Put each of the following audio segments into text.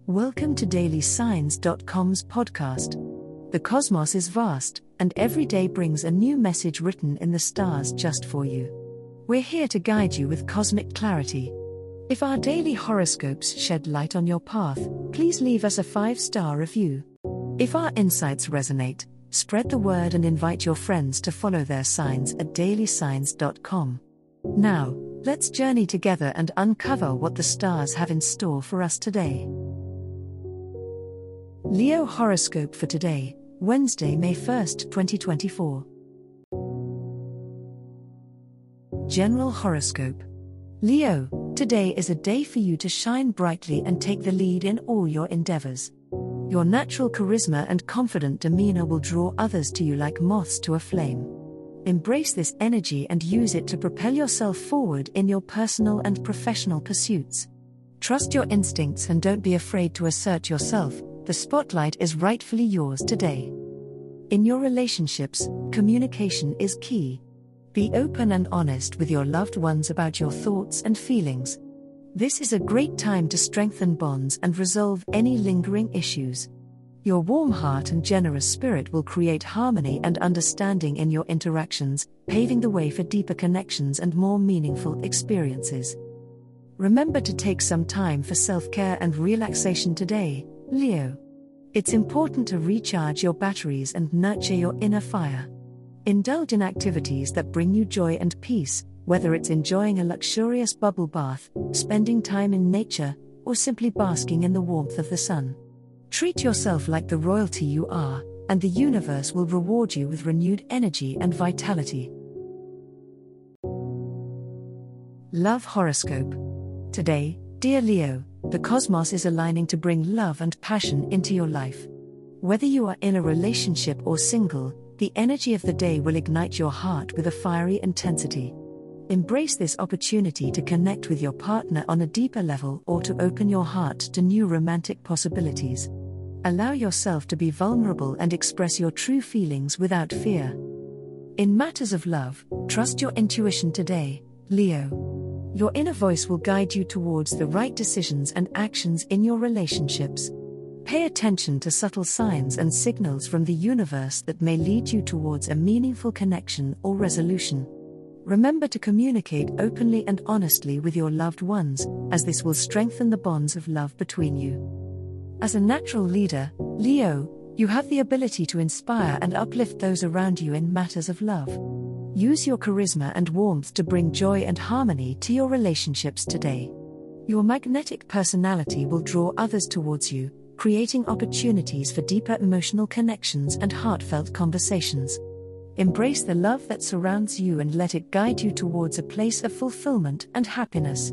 Welcome to DailySigns.com's podcast. The cosmos is vast, and every day brings a new message written in the stars just for you. We're here to guide you with cosmic clarity. If our daily horoscopes shed light on your path, please leave us a 5-star review. If our insights resonate, spread the word and invite your friends to follow their signs at DailySigns.com. Now, let's journey together and uncover what the stars have in store for us today. Leo horoscope for today, Wednesday, May 1st, 2024. General horoscope. Leo, today is a day for you to shine brightly and take the lead in all your endeavors. Your natural charisma and confident demeanor will draw others to you like moths to a flame. Embrace this energy and use it to propel yourself forward in your personal and professional pursuits. Trust your instincts and don't be afraid to assert yourself. The spotlight is rightfully yours today. In your relationships, communication is key. Be open and honest with your loved ones about your thoughts and feelings. This is a great time to strengthen bonds and resolve any lingering issues. Your warm heart and generous spirit will create harmony and understanding in your interactions, paving the way for deeper connections and more meaningful experiences. Remember to take some time for self-care and relaxation today, Leo. It's important to recharge your batteries and nurture your inner fire. Indulge in activities that bring you joy and peace, whether it's enjoying a luxurious bubble bath, spending time in nature, or simply basking in the warmth of the sun. Treat yourself like the royalty you are, and the universe will reward you with renewed energy and vitality. Love horoscope. Today, dear Leo, the cosmos is aligning to bring love and passion into your life. Whether you are in a relationship or single, the energy of the day will ignite your heart with a fiery intensity. Embrace this opportunity to connect with your partner on a deeper level or to open your heart to new romantic possibilities. Allow yourself to be vulnerable and express your true feelings without fear. In matters of love, trust your intuition today, Leo. Your inner voice will guide you towards the right decisions and actions in your relationships. Pay attention to subtle signs and signals from the universe that may lead you towards a meaningful connection or resolution. Remember to communicate openly and honestly with your loved ones, as this will strengthen the bonds of love between you. As a natural leader, Leo, you have the ability to inspire and uplift those around you in matters of love. Use your charisma and warmth to bring joy and harmony to your relationships today. Your magnetic personality will draw others towards you, creating opportunities for deeper emotional connections and heartfelt conversations. Embrace the love that surrounds you and let it guide you towards a place of fulfillment and happiness.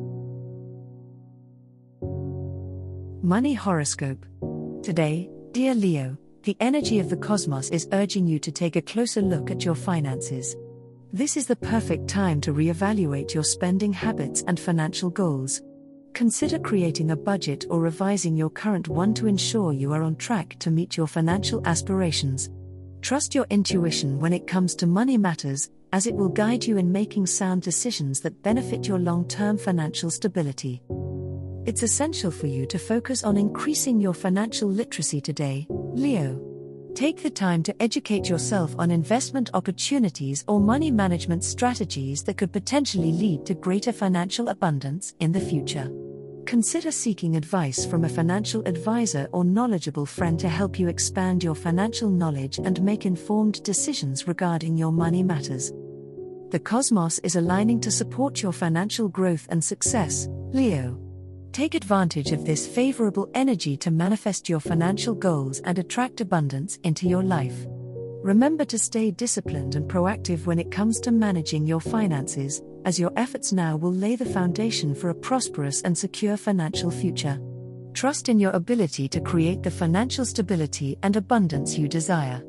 Money horoscope. Today, dear Leo, the energy of the cosmos is urging you to take a closer look at your finances. This is the perfect time to reevaluate your spending habits and financial goals. Consider creating a budget or revising your current one to ensure you are on track to meet your financial aspirations. Trust your intuition when it comes to money matters, as it will guide you in making sound decisions that benefit your long-term financial stability. It's essential for you to focus on increasing your financial literacy today, Leo. Take the time to educate yourself on investment opportunities or money management strategies that could potentially lead to greater financial abundance in the future. Consider seeking advice from a financial advisor or knowledgeable friend to help you expand your financial knowledge and make informed decisions regarding your money matters. The cosmos is aligning to support your financial growth and success, Leo. Take advantage of this favorable energy to manifest your financial goals and attract abundance into your life. Remember to stay disciplined and proactive when it comes to managing your finances, as your efforts now will lay the foundation for a prosperous and secure financial future. Trust in your ability to create the financial stability and abundance you desire.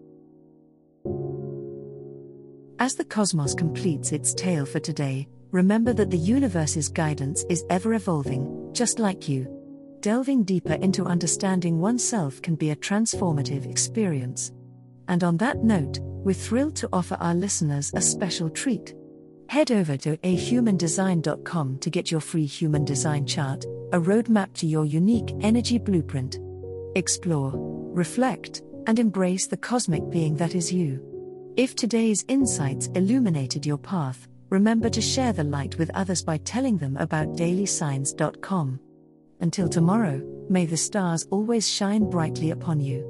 As the cosmos completes its tale for today, remember that the universe's guidance is ever evolving, just like you. Delving deeper into understanding oneself can be a transformative experience. And on that note, we're thrilled to offer our listeners a special treat. Head over to ahumandesign.com to get your free human design chart, a roadmap to your unique energy blueprint. Explore, reflect, and embrace the cosmic being that is you. If today's insights illuminated your path, remember to share the light with others by telling them about dailysigns.com. Until tomorrow, may the stars always shine brightly upon you.